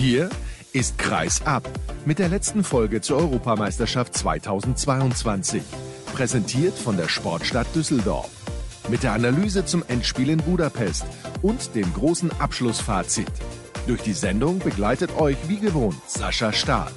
Hier ist Kreis ab mit der letzten Folge zur Europameisterschaft 2022. Präsentiert von der Sportstadt Düsseldorf. Mit der Analyse zum Endspiel in Budapest und dem großen Abschlussfazit. Durch die Sendung begleitet euch wie gewohnt Sascha Staat.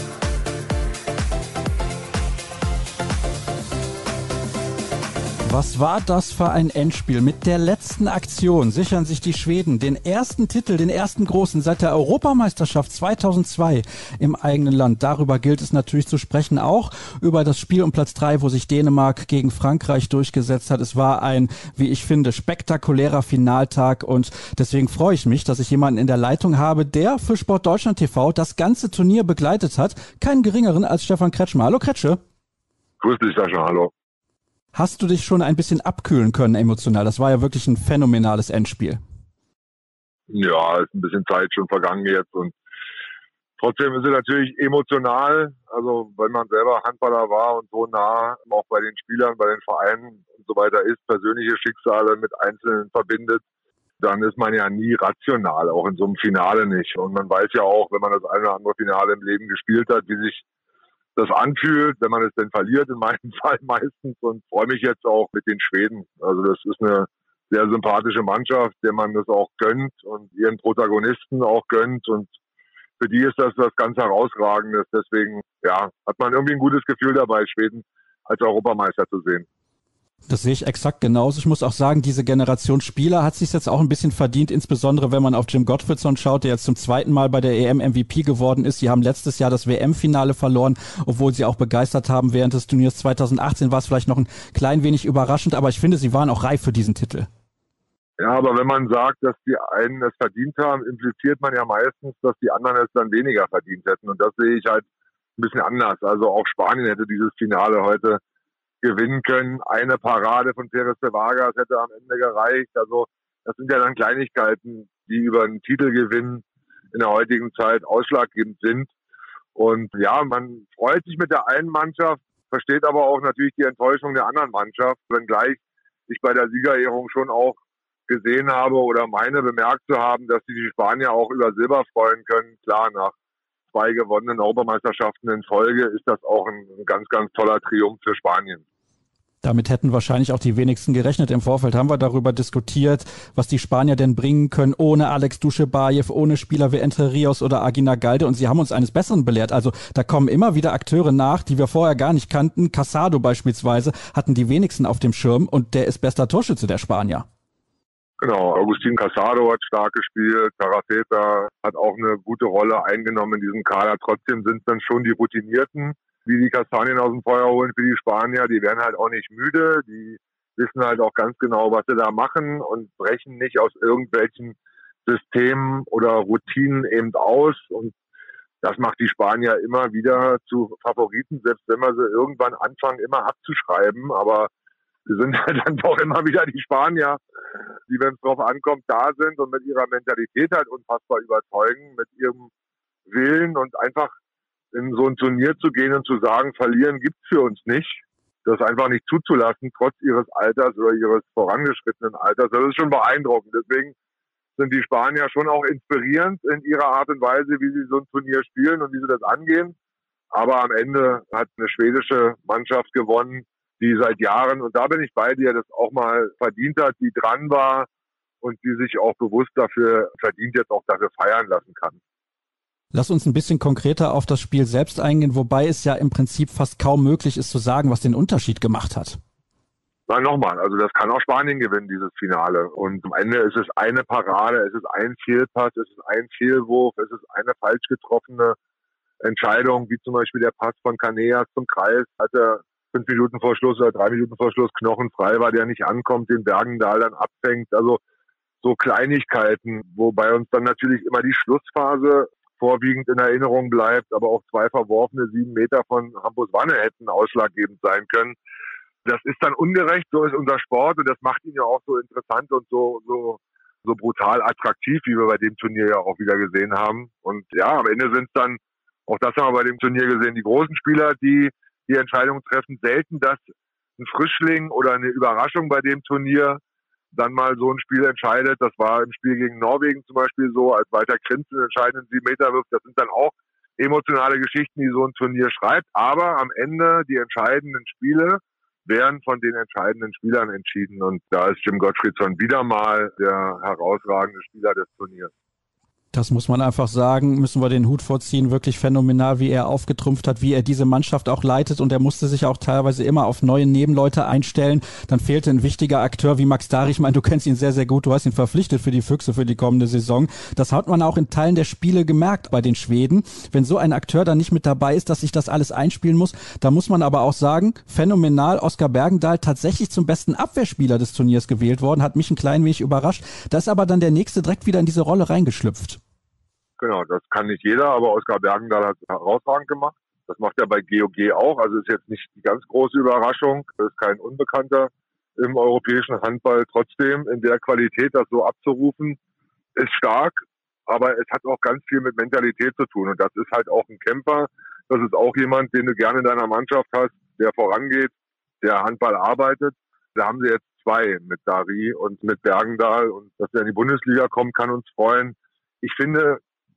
Was war das für ein Endspiel? Mit der letzten Aktion sichern sich die Schweden den ersten Titel, den ersten großen seit der Europameisterschaft 2002 im eigenen Land. Darüber gilt es natürlich zu sprechen, auch über das Spiel um Platz 3, wo sich Dänemark gegen Frankreich durchgesetzt hat. Es war ein, wie ich finde, spektakulärer Finaltag und deswegen freue ich mich, dass ich jemanden in der Leitung habe, der für Sport Deutschland TV das ganze Turnier begleitet hat. Keinen geringeren als Stefan Kretschmer. Hallo Kretsche. Grüß dich, Sascha, hallo. Hast du dich schon ein bisschen abkühlen können emotional? Das war ja wirklich ein phänomenales Endspiel. Ja, ist ein bisschen Zeit schon vergangen jetzt und trotzdem ist es natürlich emotional. Also wenn man selber Handballer war und so nah auch bei den Spielern, bei den Vereinen und so weiter ist, persönliche Schicksale mit Einzelnen verbindet, dann ist man ja nie rational, auch in so einem Finale nicht. Und man weiß ja auch, wenn man das eine oder andere Finale im Leben gespielt hat, wie sich das anfühlt, wenn man es denn verliert, in meinem Fall meistens, und freue mich jetzt auch mit den Schweden. Also das ist eine sehr sympathische Mannschaft, der man das auch gönnt und ihren Protagonisten auch gönnt, und für die ist das was ganz Herausragendes. Deswegen, ja, hat man irgendwie ein gutes Gefühl dabei, Schweden als Europameister zu sehen. Das sehe ich exakt genauso. Ich muss auch sagen, diese Generation Spieler hat sich jetzt auch ein bisschen verdient, insbesondere wenn man auf Jim Gottfriedson schaut, der jetzt zum zweiten Mal bei der EM MVP geworden ist. Sie haben letztes Jahr das WM-Finale verloren, obwohl sie auch begeistert haben während des Turniers 2018. War es vielleicht noch ein klein wenig überraschend, aber ich finde, sie waren auch reif für diesen Titel. Ja, aber wenn man sagt, dass die einen es verdient haben, impliziert man ja meistens, dass die anderen es dann weniger verdient hätten. Und das sehe ich halt ein bisschen anders. Also auch Spanien hätte dieses Finale heute gewinnen können. Eine Parade von Pérez de Vargas hätte am Ende gereicht. Also das sind ja dann Kleinigkeiten, die über einen Titelgewinn in der heutigen Zeit ausschlaggebend sind. Und ja, man freut sich mit der einen Mannschaft, versteht aber auch natürlich die Enttäuschung der anderen Mannschaft, wenngleich ich bei der Siegerehrung schon auch gesehen habe oder meine bemerkt zu haben, dass die Spanier auch über Silber freuen können. Klar, nach 2 gewonnenen Europameisterschaften in Folge ist das auch ein ganz, ganz toller Triumph für Spanien. Damit hätten wahrscheinlich auch die wenigsten gerechnet. Im Vorfeld haben wir darüber diskutiert, was die Spanier denn bringen können ohne Alex Duschebaev, ohne Spieler wie Entre Rios oder Aguinaldo. Und sie haben uns eines Besseren belehrt. Also da kommen immer wieder Akteure nach, die wir vorher gar nicht kannten. Casado beispielsweise hatten die wenigsten auf dem Schirm und der ist bester Torschütze der Spanier. Genau, Agustín Casado hat stark gespielt, Tarafeta hat auch eine gute Rolle eingenommen in diesem Kader. Trotzdem sind es dann schon die Routinierten, die die Kastanien aus dem Feuer holen für die Spanier. Die werden halt auch nicht müde, die wissen halt auch ganz genau, was sie da machen und brechen nicht aus irgendwelchen Systemen oder Routinen eben aus. Und das macht die Spanier immer wieder zu Favoriten, selbst wenn wir sie irgendwann anfangen, immer abzuschreiben. Aber sie sind halt dann doch immer wieder die Spanier, die, wenn es drauf ankommt, da sind und mit ihrer Mentalität halt unfassbar überzeugen, mit ihrem Willen und einfach in so ein Turnier zu gehen und zu sagen, verlieren gibt's für uns nicht. Das einfach nicht zuzulassen, trotz ihres Alters oder ihres vorangeschrittenen Alters. Das ist schon beeindruckend. Deswegen sind die Spanier schon auch inspirierend in ihrer Art und Weise, wie sie so ein Turnier spielen und wie sie das angehen. Aber am Ende hat eine schwedische Mannschaft gewonnen, die seit Jahren, und da bin ich bei dir, das auch mal verdient hat, die dran war und die sich auch bewusst dafür verdient, jetzt auch dafür feiern lassen kann. Lass uns ein bisschen konkreter auf das Spiel selbst eingehen, wobei es ja im Prinzip fast kaum möglich ist zu sagen, was den Unterschied gemacht hat. Nein, nochmal, also das kann auch Spanien gewinnen, dieses Finale. Und am Ende ist es eine Parade, es ist ein Fehlpass, es ist ein Fehlwurf, es ist eine falsch getroffene Entscheidung, wie zum Beispiel der Pass von Caneas zum Kreis, als er 5 Minuten vor Schluss oder 3 Minuten vor Schluss knochenfrei war, der nicht ankommt, den Bergendahl dann abfängt. Also so Kleinigkeiten, wobei uns dann natürlich immer die Schlussphase vorwiegend in Erinnerung bleibt, aber auch 2 verworfene 7 Meter von Hampus Wanne hätten ausschlaggebend sein können. Das ist dann ungerecht, so ist unser Sport, und das macht ihn ja auch so interessant und so brutal attraktiv, wie wir bei dem Turnier ja auch wieder gesehen haben. Und ja, am Ende sind es dann, auch das haben wir bei dem Turnier gesehen, die großen Spieler, die die Entscheidungen treffen. Selten, dass ein Frischling oder eine Überraschung bei dem Turnier dann mal so ein Spiel entscheidet. Das war im Spiel gegen Norwegen zum Beispiel so, als Walter Krenz den entscheidenden 7 Meter wirft. Das sind dann auch emotionale Geschichten, die so ein Turnier schreibt. Aber am Ende die entscheidenden Spiele werden von den entscheidenden Spielern entschieden. Und da ist Jim Gottfriedson wieder mal der herausragende Spieler des Turniers. Das muss man einfach sagen, müssen wir den Hut vorziehen, wirklich phänomenal, wie er aufgetrumpft hat, wie er diese Mannschaft auch leitet, und er musste sich auch teilweise immer auf neue Nebenleute einstellen. Dann fehlte ein wichtiger Akteur wie Max Darich. Ich meine, du kennst ihn sehr, sehr gut, du hast ihn verpflichtet für die Füchse für die kommende Saison. Das hat man auch in Teilen der Spiele gemerkt bei den Schweden. Wenn so ein Akteur dann nicht mit dabei ist, dass sich das alles einspielen muss, da muss man aber auch sagen, phänomenal, Oskar Bergendahl tatsächlich zum besten Abwehrspieler des Turniers gewählt worden, hat mich ein klein wenig überrascht. Da ist aber dann der Nächste direkt wieder in diese Rolle reingeschlüpft. Genau, das kann nicht jeder, aber Oskar Bergendahl hat es herausragend gemacht. Das macht er bei GOG auch, also ist jetzt nicht die ganz große Überraschung. Das ist kein Unbekannter im europäischen Handball. Trotzdem in der Qualität, das so abzurufen, ist stark, aber es hat auch ganz viel mit Mentalität zu tun. Und das ist halt auch ein Kämpfer. Das ist auch jemand, den du gerne in deiner Mannschaft hast, der vorangeht, der Handball arbeitet. Da haben sie jetzt zwei mit Dari und mit Bergendahl. Und dass er in die Bundesliga kommt, kann uns freuen. Ich finde,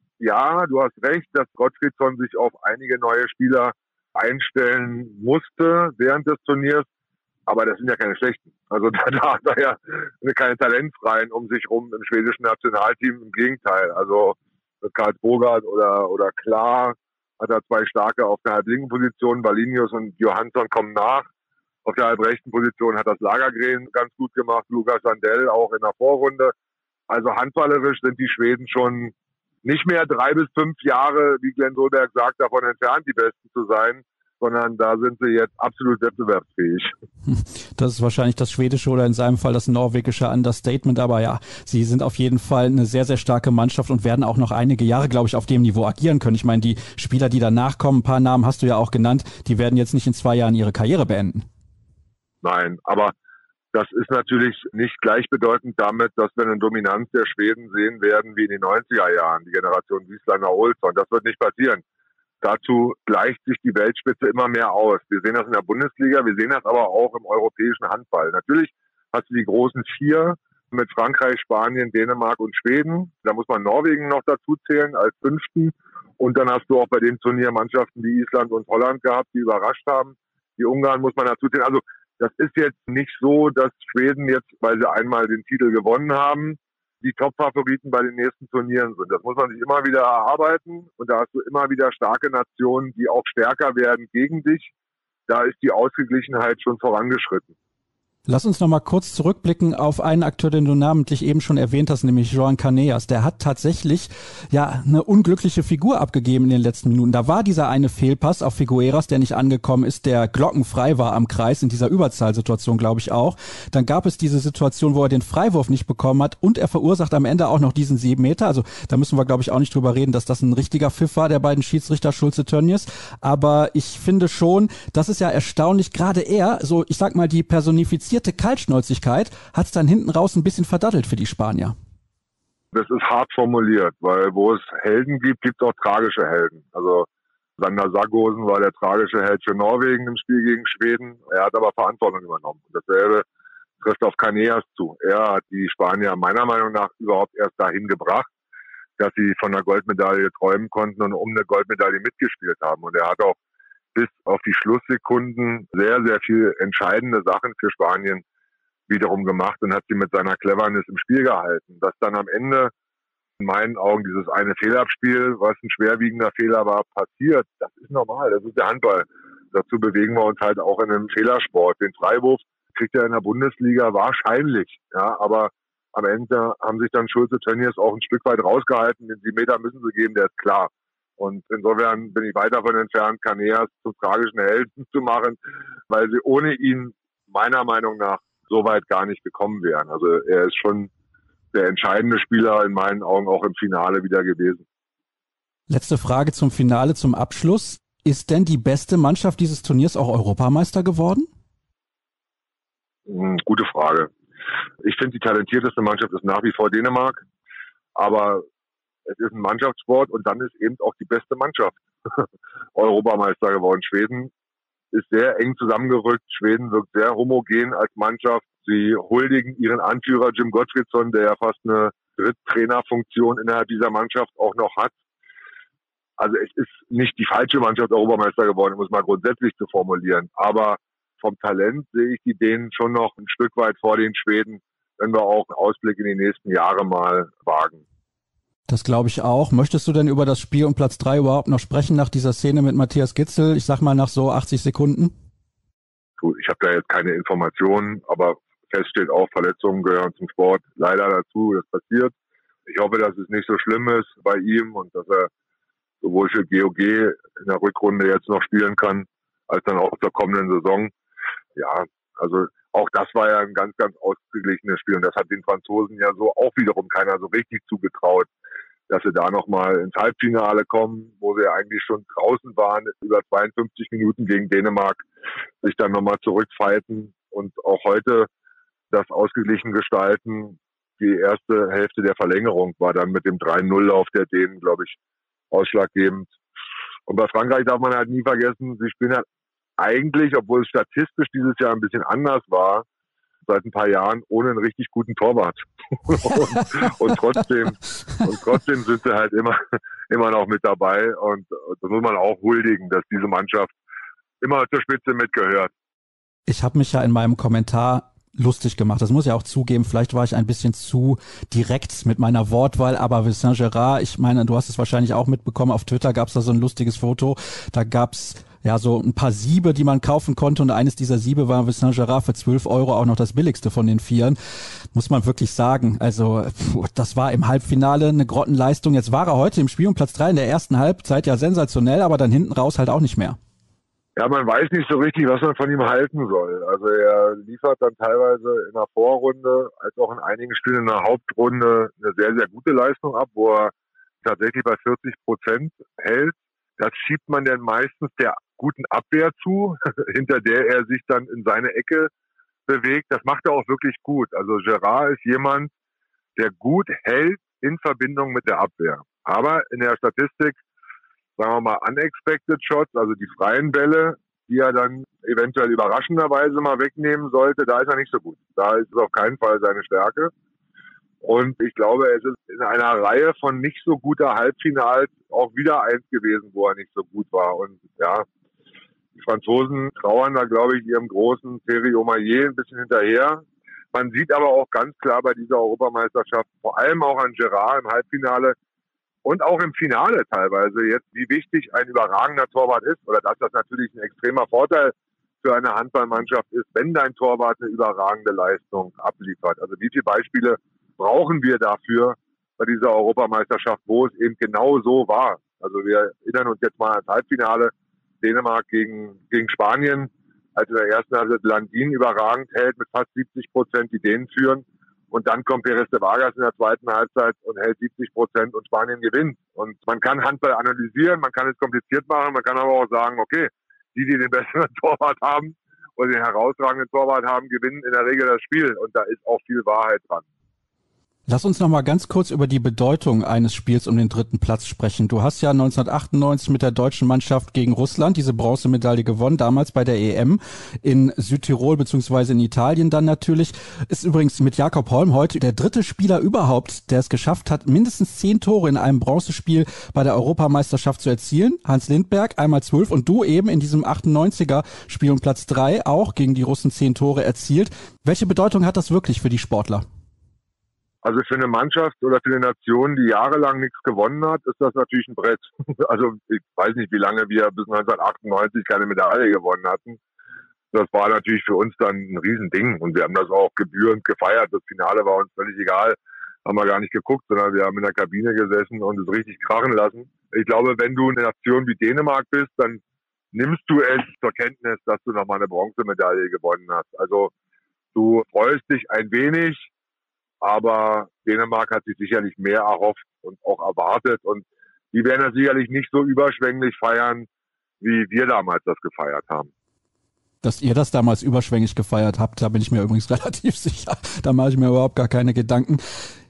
ja, du hast recht, dass Gottfriedson sich auf einige neue Spieler einstellen musste während des Turniers, aber das sind ja keine schlechten. Also da hat er ja keine Talentfreien um sich rum im schwedischen Nationalteam, im Gegenteil. Also mit Karl Bogart oder Klar hat er zwei starke auf der halblinken Position, Valinius und Johansson kommen nach. Auf der halbrechten Position hat das Lagergren ganz gut gemacht, Lukas Sandell auch in der Vorrunde. Also handballerisch sind die Schweden schon nicht mehr 3 bis 5 Jahre, wie Glenn Solberg sagt, davon entfernt, die Besten zu sein, sondern da sind sie jetzt absolut wettbewerbsfähig. Das ist wahrscheinlich das schwedische oder in seinem Fall das norwegische Understatement, aber ja, sie sind auf jeden Fall eine sehr, sehr starke Mannschaft und werden auch noch einige Jahre, glaube ich, auf dem Niveau agieren können. Ich meine, die Spieler, die danach kommen, ein paar Namen hast du ja auch genannt, die werden jetzt nicht in 2 Jahren ihre Karriere beenden. Nein, aber das ist natürlich nicht gleichbedeutend damit, dass wir eine Dominanz der Schweden sehen werden wie in den 90er Jahren, die Generation Wiesländer-Olsson. Das wird nicht passieren. Dazu gleicht sich die Weltspitze immer mehr aus. Wir sehen das in der Bundesliga, wir sehen das aber auch im europäischen Handball. Natürlich hast du die großen 4 mit Frankreich, Spanien, Dänemark und Schweden. Da muss man Norwegen noch dazu zählen als 5. Und dann hast du auch bei dem Turnier Mannschaften wie Island und Holland gehabt, die überrascht haben. Die Ungarn muss man dazu zählen. Also das ist jetzt nicht so, dass Schweden jetzt, weil sie einmal den Titel gewonnen haben, die Top-Favoriten bei den nächsten Turnieren sind. Das muss man sich immer wieder erarbeiten. Und da hast du immer wieder starke Nationen, die auch stärker werden gegen dich. Da ist die Ausgeglichenheit schon vorangeschritten. Lass uns noch mal kurz zurückblicken auf einen Akteur, den du namentlich eben schon erwähnt hast, nämlich Joan Caneas. Der hat tatsächlich ja eine unglückliche Figur abgegeben in den letzten Minuten. Da war dieser eine Fehlpass auf Figueras, der nicht angekommen ist, der glockenfrei war am Kreis, in dieser Überzahlsituation, glaube ich auch. Dann gab es diese Situation, wo er den Freiwurf nicht bekommen hat und er verursacht am Ende auch noch diesen 7 Meter. Also da müssen wir, glaube ich, auch nicht drüber reden, dass das ein richtiger Pfiff war, der beiden Schiedsrichter Schulze-Tönnies. Aber ich finde schon, das ist ja erstaunlich, gerade er, so ich sag mal die personifizierte Kaltschnäuzigkeit hat es dann hinten raus ein bisschen verdattelt für die Spanier. Das ist hart formuliert, weil wo es Helden gibt, gibt es auch tragische Helden. Also Sander Sargosen war der tragische Held für Norwegen im Spiel gegen Schweden. Er hat aber Verantwortung übernommen. Dasselbe trifft auf Caneas zu. Er hat die Spanier meiner Meinung nach überhaupt erst dahin gebracht, dass sie von einer Goldmedaille träumen konnten und um eine Goldmedaille mitgespielt haben. Und er hat auch bis auf die Schlusssekunden sehr, sehr viel entscheidende Sachen für Spanien wiederum gemacht und hat sie mit seiner Cleverness im Spiel gehalten. Dass dann am Ende in meinen Augen dieses eine Fehlabspiel, was ein schwerwiegender Fehler war, passiert, das ist normal, das ist der Handball. Dazu bewegen wir uns halt auch in einem Fehlersport. Den Freiwurf kriegt er in der Bundesliga wahrscheinlich, ja, aber am Ende haben sich dann Schulze-Tönnies auch ein Stück weit rausgehalten. Den 7 Meter müssen sie geben, der ist klar. Und insofern bin ich weit davon entfernt, Caneas zum tragischen Helden zu machen, weil sie ohne ihn meiner Meinung nach so weit gar nicht gekommen wären. Also er ist schon der entscheidende Spieler in meinen Augen auch im Finale wieder gewesen. Letzte Frage zum Finale, zum Abschluss. Ist denn die beste Mannschaft dieses Turniers auch Europameister geworden? Gute Frage. Ich finde, die talentierteste Mannschaft ist nach wie vor Dänemark, aber es ist ein Mannschaftssport und dann ist eben auch die beste Mannschaft Europameister geworden. Schweden ist sehr eng zusammengerückt. Schweden wirkt sehr homogen als Mannschaft. Sie huldigen ihren Anführer Jim Gottfridsson, der ja fast eine Dritttrainerfunktion innerhalb dieser Mannschaft auch noch hat. Also es ist nicht die falsche Mannschaft Europameister geworden, um es mal grundsätzlich zu formulieren. Aber vom Talent sehe ich die Dänen schon noch ein Stück weit vor den Schweden, wenn wir auch einen Ausblick in die nächsten Jahre mal wagen. Das glaube ich auch. Möchtest du denn über das Spiel um Platz 3 überhaupt noch sprechen nach dieser Szene mit Matthias Gitzel? Ich sag mal nach so 80 Sekunden. Gut, ich habe da jetzt keine Informationen, aber fest steht auch, Verletzungen gehören zum Sport leider dazu, das passiert. Ich hoffe, dass es nicht so schlimm ist bei ihm und dass er sowohl für GOG in der Rückrunde jetzt noch spielen kann, als dann auch zur kommenden Saison. Ja, also auch das war ja ein ganz, ganz ausgeglichenes Spiel und das hat den Franzosen ja so auch wiederum keiner so richtig zugetraut, dass sie da nochmal ins Halbfinale kommen, wo sie eigentlich schon draußen waren, über 52 Minuten gegen Dänemark, sich dann nochmal zurückfighten und auch heute das ausgeglichen gestalten. Die erste Hälfte der Verlängerung war dann mit dem 3-0-Lauf der Dänen, glaube ich, ausschlaggebend. Und bei Frankreich darf man halt nie vergessen, sie spielen halt eigentlich, obwohl es statistisch dieses Jahr ein bisschen anders war, seit ein paar Jahren ohne einen richtig guten Torwart. und trotzdem sind sie halt immer noch mit dabei und das muss man auch huldigen, dass diese Mannschaft immer zur Spitze mitgehört. Ich habe mich ja in meinem Kommentar lustig gemacht. Das muss ich auch zugeben. Vielleicht war ich ein bisschen zu direkt mit meiner Wortwahl, aber Saint-Gerard, ich meine, du hast es wahrscheinlich auch mitbekommen, auf Twitter gab es da so ein lustiges Foto. Da gab's ja so ein paar Siebe, die man kaufen konnte und eines dieser Siebe war Saint-Gerard für 12 € auch noch das billigste von den Vieren. Muss man wirklich sagen. Also das war im Halbfinale eine Grottenleistung. Jetzt war er heute im Spiel um Platz 3 in der ersten Halbzeit ja sensationell, aber dann hinten raus halt auch nicht mehr. Ja, man weiß nicht so richtig, was man von ihm halten soll. Also er liefert dann teilweise in der Vorrunde, als auch in einigen Spielen in der Hauptrunde eine sehr, sehr gute Leistung ab, wo er tatsächlich bei 40% hält. Das schiebt man dann meistens der guten Abwehr zu, hinter der er sich dann in seine Ecke bewegt. Das macht er auch wirklich gut. Also Gerard ist jemand, der gut hält in Verbindung mit der Abwehr. Aber in der Statistik, sagen wir mal, unexpected Shots, also die freien Bälle, die er dann eventuell überraschenderweise mal wegnehmen sollte, da ist er nicht so gut. Da ist es auf keinen Fall seine Stärke. Und ich glaube, es ist in einer Reihe von nicht so guter Halbfinals auch wieder eins gewesen, wo er nicht so gut war. Und ja, die Franzosen trauern da, glaube ich, ihrem großen Thierry Omeyer ein bisschen hinterher. Man sieht aber auch ganz klar bei dieser Europameisterschaft, vor allem auch an Gerard im Halbfinale, und auch im Finale teilweise jetzt, wie wichtig ein überragender Torwart ist oder dass das natürlich ein extremer Vorteil für eine Handballmannschaft ist, wenn dein Torwart eine überragende Leistung abliefert. Also wie viele Beispiele brauchen wir dafür bei dieser Europameisterschaft, wo es eben genau so war. Also wir erinnern uns jetzt mal ans Halbfinale Dänemark gegen Spanien, als in der ersten Halbzeit Landin überragend hält mit fast 70%, die Dänen führen. Und dann kommt Pérez de Vargas in der zweiten Halbzeit und hält 70% und Spanien gewinnt. Und man kann Handball analysieren, man kann es kompliziert machen, man kann aber auch sagen, okay, die den besseren Torwart haben oder den herausragenden Torwart haben, gewinnen in der Regel das Spiel. Und da ist auch viel Wahrheit dran. Lass uns noch mal ganz kurz über die Bedeutung eines Spiels um den dritten Platz sprechen. Du hast ja 1998 mit der deutschen Mannschaft gegen Russland diese Bronzemedaille gewonnen, damals bei der EM in Südtirol beziehungsweise in Italien dann natürlich. Ist übrigens mit Jakob Holm heute der dritte Spieler überhaupt, der es geschafft hat, mindestens 10 Tore in einem Bronzespiel bei der Europameisterschaft zu erzielen. Hans Lindberg einmal 12 und du eben in diesem 98er Spiel um Platz 3 auch gegen die Russen 10 Tore erzielt. Welche Bedeutung hat das wirklich für die Sportler? Also für eine Mannschaft oder für eine Nation, die jahrelang nichts gewonnen hat, ist das natürlich ein Brett. Also ich weiß nicht, wie lange wir bis 1998 keine Medaille gewonnen hatten. Das war natürlich für uns dann ein Riesending und wir haben das auch gebührend gefeiert. Das Finale war uns völlig egal, haben wir gar nicht geguckt, sondern wir haben in der Kabine gesessen und es richtig krachen lassen. Ich glaube, wenn du eine Nation wie Dänemark bist, dann nimmst du es zur Kenntnis, dass du nochmal eine Bronzemedaille gewonnen hast. Also du freust dich ein wenig, aber Dänemark hat sich sicherlich mehr erhofft und auch erwartet. Und die werden das sicherlich nicht so überschwänglich feiern, wie wir damals das gefeiert haben. Dass ihr das damals überschwänglich gefeiert habt, da bin ich mir übrigens relativ sicher. Da mache ich mir überhaupt gar keine Gedanken.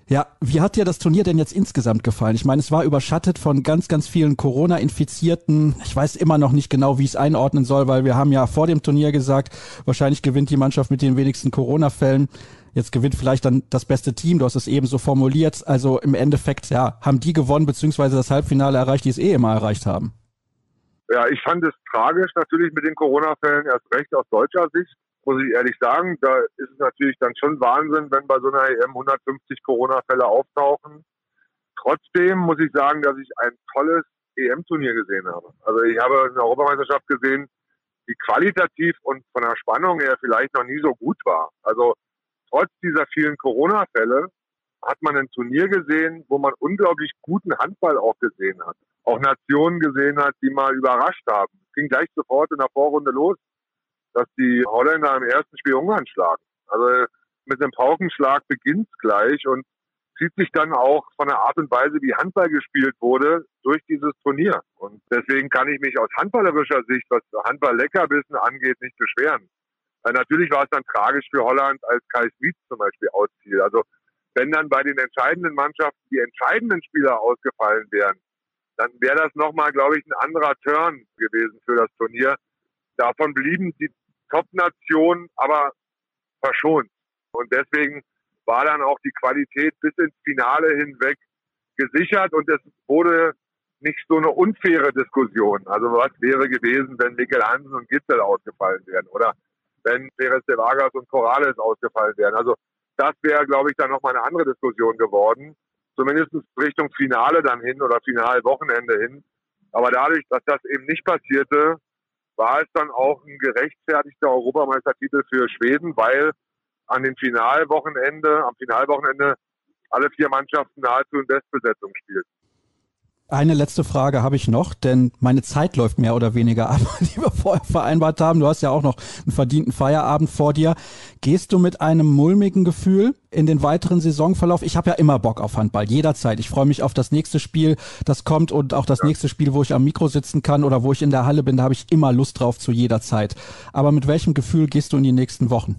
Ja, wie hat dir das Turnier denn jetzt insgesamt gefallen? Ich meine, es war überschattet von ganz, ganz vielen Corona-Infizierten. Ich weiß immer noch nicht genau, wie ich es einordnen soll, weil wir haben ja vor dem Turnier gesagt, wahrscheinlich gewinnt die Mannschaft mit den wenigsten Corona-Fällen. Jetzt gewinnt vielleicht dann das beste Team, du hast es eben so formuliert. Also im Endeffekt, ja, haben die gewonnen, beziehungsweise das Halbfinale erreicht, die es immer erreicht haben. Ja, ich fand es tragisch natürlich mit den Corona-Fällen, erst recht aus deutscher Sicht. Muss ich ehrlich sagen, da ist es natürlich dann schon Wahnsinn, wenn bei so einer EM 150 Corona-Fälle auftauchen. Trotzdem muss ich sagen, dass ich ein tolles EM-Turnier gesehen habe. Also ich habe eine Europameisterschaft gesehen, die qualitativ und von der Spannung her vielleicht noch nie so gut war. Also trotz dieser vielen Corona-Fälle hat man ein Turnier gesehen, wo man unglaublich guten Handball auch gesehen hat. Auch Nationen gesehen hat, die mal überrascht haben. Es ging gleich sofort in der Vorrunde los, dass die Holländer im ersten Spiel Ungarn schlagen. Also mit einem Paukenschlag beginnt es gleich und zieht sich dann auch von der Art und Weise, wie Handball gespielt wurde, durch dieses Turnier. Und deswegen kann ich mich aus handballerischer Sicht, was Handball-Leckerbissen angeht, nicht beschweren. Weil natürlich war es dann tragisch für Holland, als Kai Smits zum Beispiel ausfiel. Also wenn dann bei den entscheidenden Mannschaften die entscheidenden Spieler ausgefallen wären, dann wäre das nochmal, glaube ich, ein anderer Turn gewesen für das Turnier. Davon blieben die Top-Nationen aber verschont. Und deswegen war dann auch die Qualität bis ins Finale hinweg gesichert und es wurde nicht so eine unfaire Diskussion. Also was wäre gewesen, wenn Mikkel Hansen und Gitzel ausgefallen wären oder wenn Perez de Vargas und Corrales ausgefallen wären. Also das wäre, glaube ich, dann nochmal eine andere Diskussion geworden. Zumindest Richtung Finale dann hin oder Finalwochenende hin. Aber dadurch, dass das eben nicht passierte, war es dann auch ein gerechtfertigter Europameistertitel für Schweden, weil am Finalwochenende alle 4 Mannschaften nahezu in Bestbesetzung spielten. Eine letzte Frage habe ich noch, denn meine Zeit läuft mehr oder weniger ab, die wir vorher vereinbart haben. Du hast ja auch noch einen verdienten Feierabend vor dir. Gehst du mit einem mulmigen Gefühl in den weiteren Saisonverlauf? Ich habe ja immer Bock auf Handball, jederzeit. Ich freue mich auf das nächste Spiel, das kommt und auch das nächste Spiel, wo ich am Mikro sitzen kann oder wo ich in der Halle bin, da habe ich immer Lust drauf zu jeder Zeit. Aber mit welchem Gefühl gehst du in die nächsten Wochen?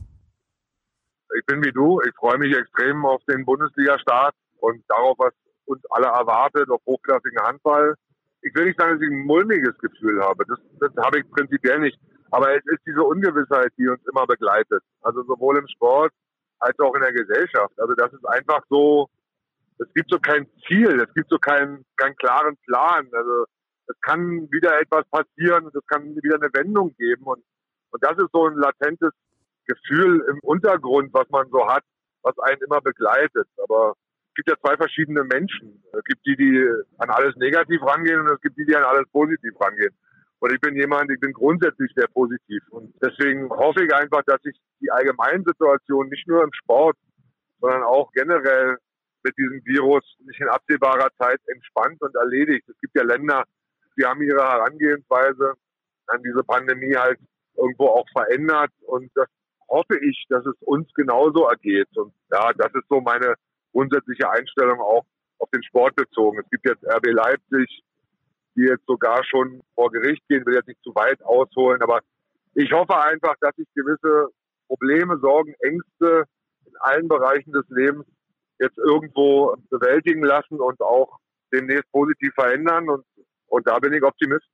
Ich bin wie du, ich freue mich extrem auf den Bundesliga-Start und darauf, was uns alle erwartet, auf hochklassigen Handball. Ich will nicht sagen, dass ich ein mulmiges Gefühl habe. Das habe ich prinzipiell nicht. Aber es ist diese Ungewissheit, die uns immer begleitet. Also sowohl im Sport als auch in der Gesellschaft. Also das ist einfach so, es gibt so kein Ziel, es gibt so keinen klaren Plan. Also es kann wieder etwas passieren, es kann wieder eine Wendung geben. Und das ist so ein latentes Gefühl im Untergrund, was man so hat, was einen immer begleitet. Aber es gibt ja 2 verschiedene Menschen. Es gibt die an alles negativ rangehen und es gibt die an alles positiv rangehen. Und ich bin grundsätzlich sehr positiv. Und deswegen hoffe ich einfach, dass sich die Allgemeinsituation nicht nur im Sport, sondern auch generell mit diesem Virus nicht in absehbarer Zeit entspannt und erledigt. Es gibt ja Länder, die haben ihre Herangehensweise an diese Pandemie halt irgendwo auch verändert. Und das hoffe ich, dass es uns genauso ergeht. Und ja, das ist so meine grundsätzliche Einstellung auch auf den Sport bezogen. Es gibt jetzt RB Leipzig, die jetzt sogar schon vor Gericht gehen, will jetzt nicht zu weit ausholen, aber ich hoffe einfach, dass sich gewisse Probleme, Sorgen, Ängste in allen Bereichen des Lebens jetzt irgendwo bewältigen lassen und auch demnächst positiv verändern und da bin ich Optimist.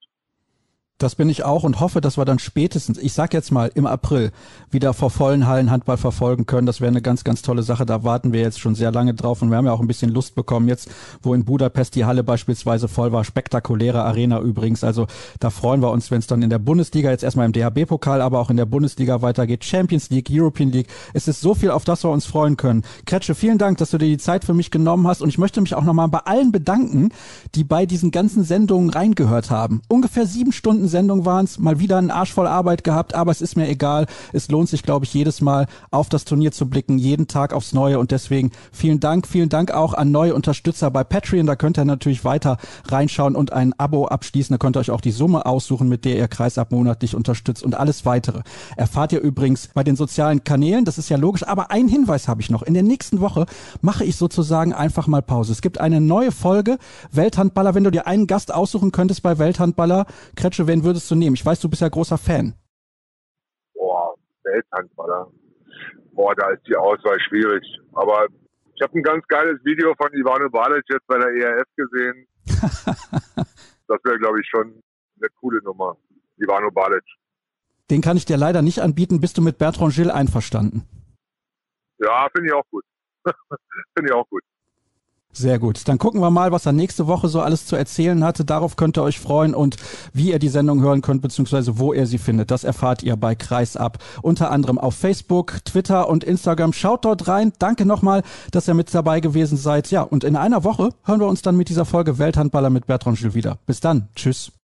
Das bin ich auch und hoffe, dass wir dann spätestens, ich sag jetzt mal im April, wieder vor vollen Hallen Handball verfolgen können. Das wäre eine ganz, ganz tolle Sache. Da warten wir jetzt schon sehr lange drauf und wir haben ja auch ein bisschen Lust bekommen jetzt, wo in Budapest die Halle beispielsweise voll war. Spektakuläre Arena übrigens. Also da freuen wir uns, wenn es dann in der Bundesliga, jetzt erstmal im DHB-Pokal, aber auch in der Bundesliga weitergeht. Champions League, European League. Es ist so viel, auf das wir uns freuen können. Kretsche, vielen Dank, dass du dir die Zeit für mich genommen hast und ich möchte mich auch nochmal bei allen bedanken, die bei diesen ganzen Sendungen reingehört haben. Ungefähr 7 Stunden Sendung waren es, mal wieder einen Arsch voll Arbeit gehabt, aber es ist mir egal. Es lohnt sich, glaube ich, jedes Mal auf das Turnier zu blicken, jeden Tag aufs Neue und deswegen vielen Dank auch an neue Unterstützer bei Patreon. Da könnt ihr natürlich weiter reinschauen und ein Abo abschließen. Da könnt ihr euch auch die Summe aussuchen, mit der ihr Kreisab monatlich unterstützt und alles weitere erfahrt ihr übrigens bei den sozialen Kanälen. Das ist ja logisch, aber einen Hinweis habe ich noch. In der nächsten Woche mache ich sozusagen einfach mal Pause. Es gibt eine neue Folge Welthandballer. Wenn du dir einen Gast aussuchen könntest bei Welthandballer, Kretsche, wen würdest du nehmen? Ich weiß, du bist ja großer Fan. Welthandballer. Da ist die Auswahl schwierig. Aber Ich habe ein ganz geiles Video von Ivano Balic jetzt bei der ERF gesehen. Das wäre, glaube ich, schon eine coole Nummer. Ivano Balic. Den kann ich dir leider nicht anbieten. Bist du mit Bertrand Gilles einverstanden? Ja, finde ich auch gut. Finde ich auch gut. Sehr gut. Dann gucken wir mal, was er nächste Woche so alles zu erzählen hatte. Darauf könnt ihr euch freuen und wie ihr die Sendung hören könnt, beziehungsweise wo ihr sie findet. Das erfahrt ihr bei Kreisab. Unter anderem auf Facebook, Twitter und Instagram. Schaut dort rein. Danke nochmal, dass ihr mit dabei gewesen seid. Ja, und in einer Woche hören wir uns dann mit dieser Folge Welthandballer mit Bertrand Gilles wieder. Bis dann. Tschüss.